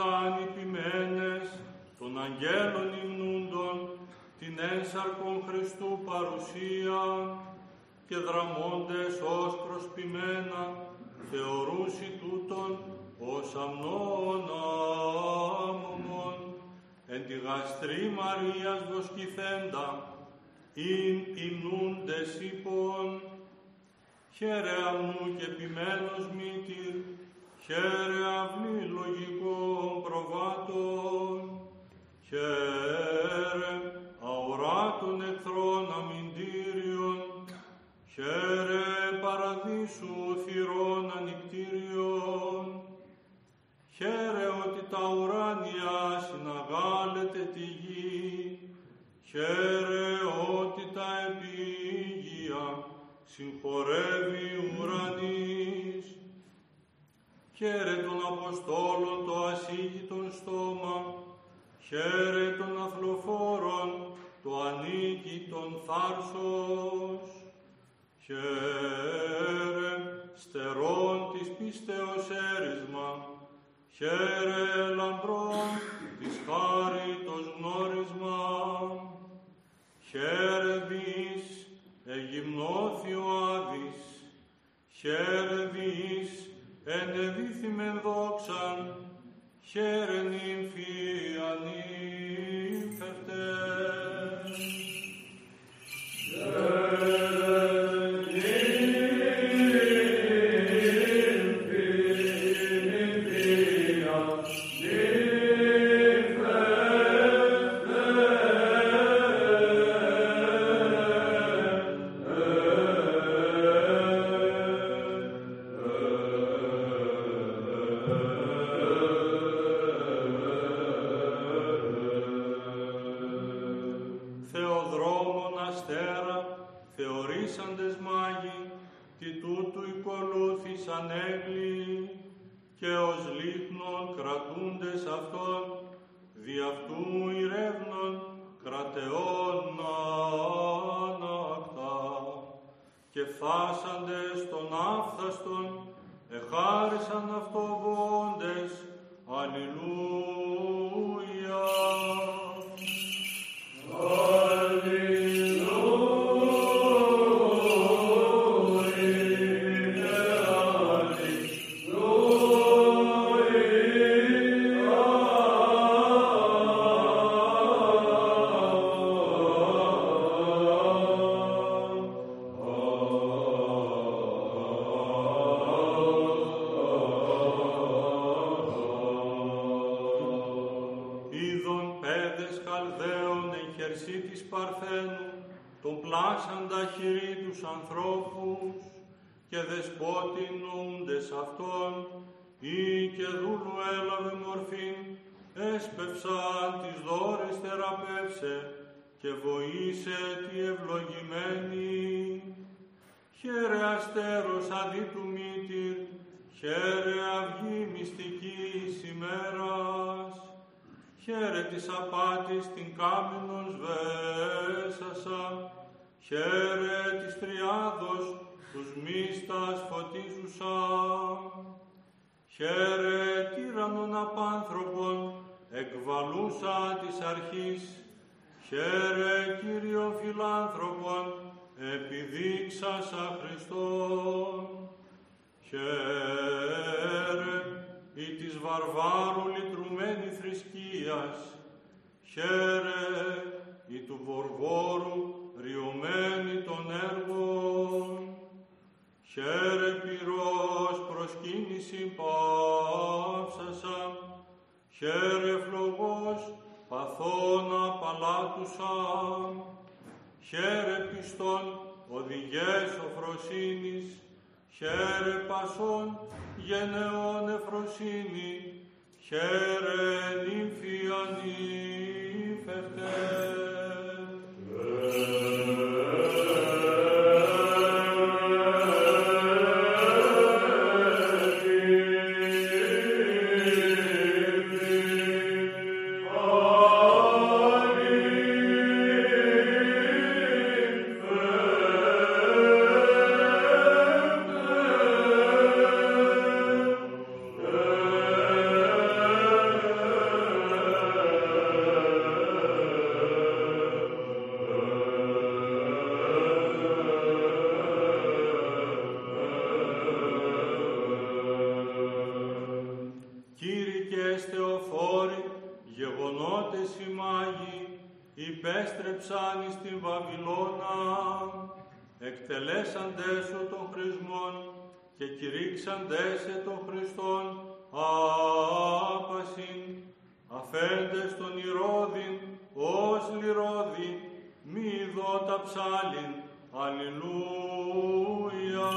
ανυπημένες των αγγέλων υμνούντων την ένσαρκον Χριστού παρουσία και δραμώντες ως προσπημένα θεωρούσι τούτον ως αμνόν άμωμον εν τη γαστρή Μαρίας βοσκηθέντα ειν υμνούντες είπων χαίρε αμνού και επιμένος μήτηρ, χαίρε αυλή λογικών προβάτων, χαίρε αοράτων εχθρών αμυντήριων, χαίρε παραδείσου θυρών ανικτήριων, χαίρε ότι τα ουράνια συναγάλετε τη γη, χαίρε ότι τα επίγεια συγχωρεύει ουρανής, χαίρε των Αποστόλων το ασύγητον στόμα, χαίρε των αθλοφόρων το ανίκητον θάρσος, χαίρε στερών της πίστεως έρισμα, χαίρε λαμπρών της χάριτος γνώρισμα, χαίρε δις εγυμνώθιο άδης, χαίρε δις ενεδίθημεν δόξαν, χαίρε νύμφοι ανήφευτες. Και ως λίχνον κρατούντες αυτών, δι' αυτού ηρεύνων κρατεών άνακτα, και φθάσαντες των άφθαστον, εχάρισαν αυτοβόντες, αλληλούια. ανθρώπους και δεσπότην νοούντες αυτών, ή και δούλου έλαβε μορφήν, έσπευσαν τις δώρες θεραπεύσε και βοήσε τη ευλογημένη. Χαίρε αστέρος αδί του μήτηρ, χαίρε αυγή μυστικής ημέρας, χαίρε της απάτης την κάμινον σβέσασα, χαίρε της τριάδος τους μίστας φωτίζουσα, χαίρε τύραννων απάνθρωπων εκβαλούσα της αρχής, χαίρε Κύριον φιλάνθρωπων επιδείξασα Χριστόν, χαίρε η της βαρβάρου λυτρουμένη θρησκείας, χαίρε η του βορβόρου ριωμένη των έργων, χαίρε πυρός προσκύνηση πάυσασα, χαίρε φλογός παθώνα παλάτουσα, χαίρε πιστών οδηγές οφροσύνης, χαίρε πασών γενεών εφροσύνη, χαίρε νύμφοι ανήφευτες. άρχοντες οι μάγοι υπέστρεψαν εις την Βαβυλώνα, εκτελέσαντες σου των χρησμών και κηρύξαντες σε των Χριστών άπασιν, αφέντες των Ηρώδην ως λιρώδη, μη δώτα ψάλιν, αλληλούια.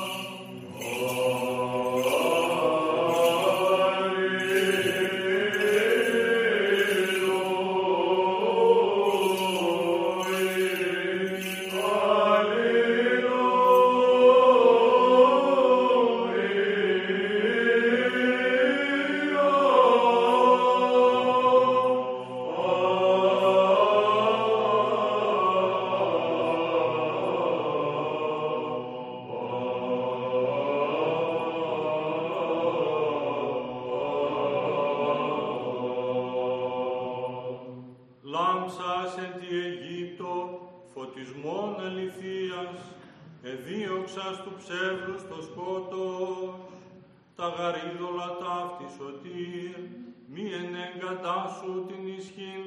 Λάμψας εν τη Αιγύπτο, φωτισμόν αληθείας, εδίωξας του ψεύδους το σκότος, τα γαρίδωλα ταύτη σωτήρ, μη ενεγκατάσου την ισχύν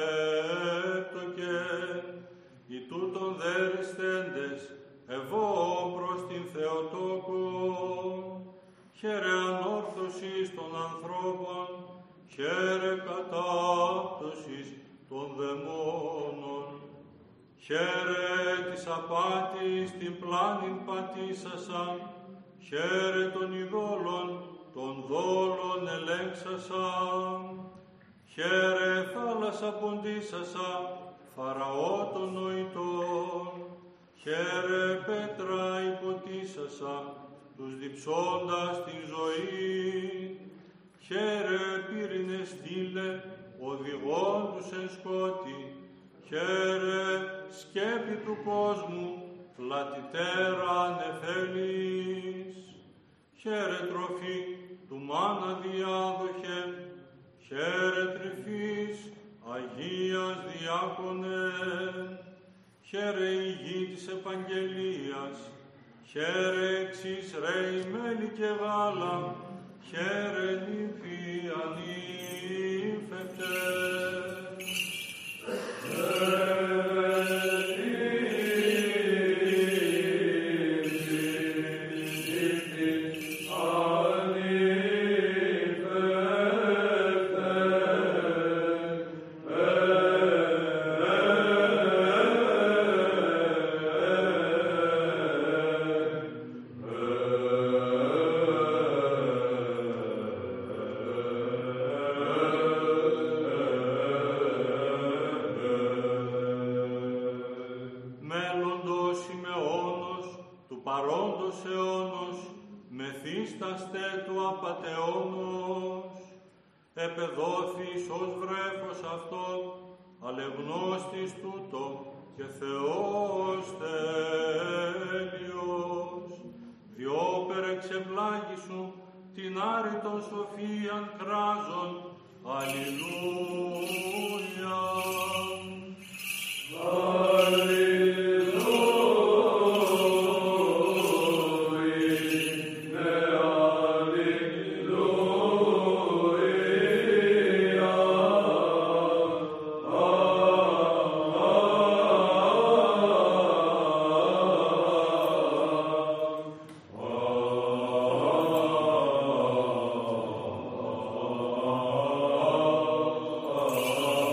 πέπτωκε, οι τούτων δέρισθέντες, ευώ προς την Θεοτόκο, χαίρε ανόρθωσης των ανθρώπων, χαίρε κατάπτωσης των δαιμόνων, χαίρε της απάτης την πλάνην πατήσασαν, χαίρε των ειδόλων των δόλων ελέγξασαν, χαίρε θάλασσα ποντήσασα, Φαραώ των νοητών, χαίρε πέτρα υποτήσασα, τους διψώντας την ζωή, χαίρε πύρινε στήλε, οδηγών τους εν σκότη, χαίρε σκέπη του κόσμου, πλατιτέρα νεφέλης, χαίρε τροφή του μάνα διάδοχε, χαίρε τρυφής Αγίας Διάκονε, χαίρε η γη της επαγγελίας, χαίρε εξής ρέι μέλι και γάλα, χαίρε νύμφη ανύμφευτε. Μεθύσταστε του απατεώνος, επεδόθης ως βρέφος αυτό, αλεγνώστης τούτο και Θεός τέλειος, διόπερ εξευλάγησου την άρρητον σοφίαν κράζον, αλληλούια. Oh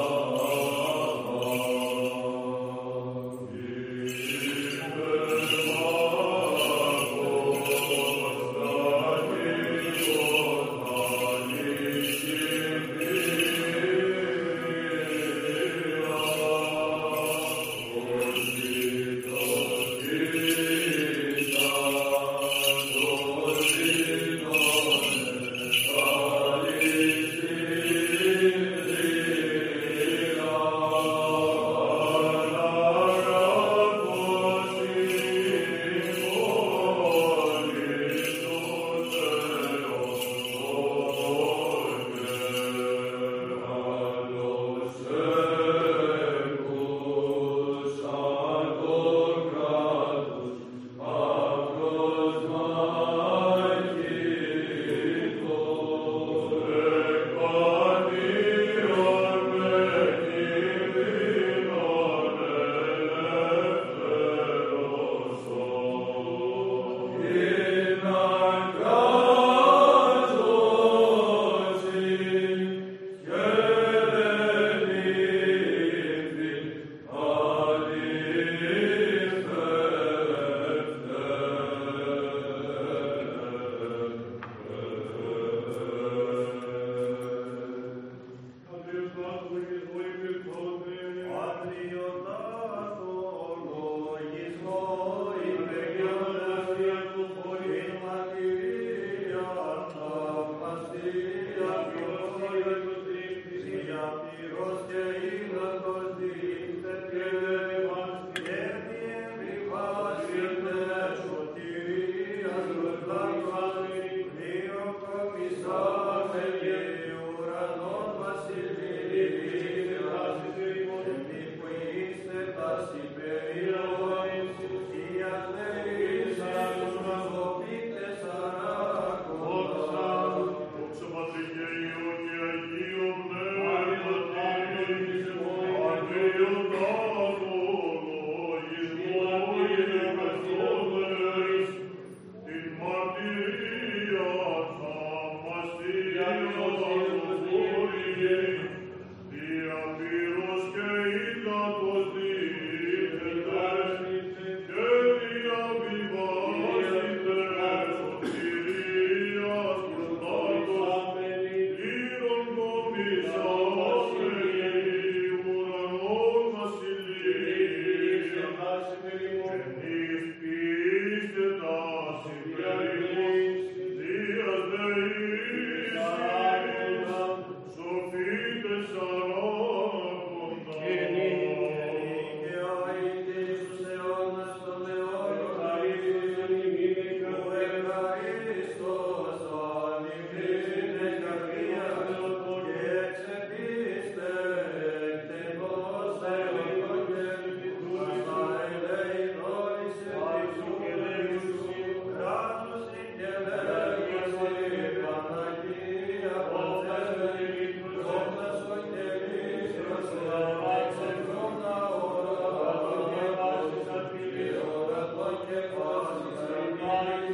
Άγιον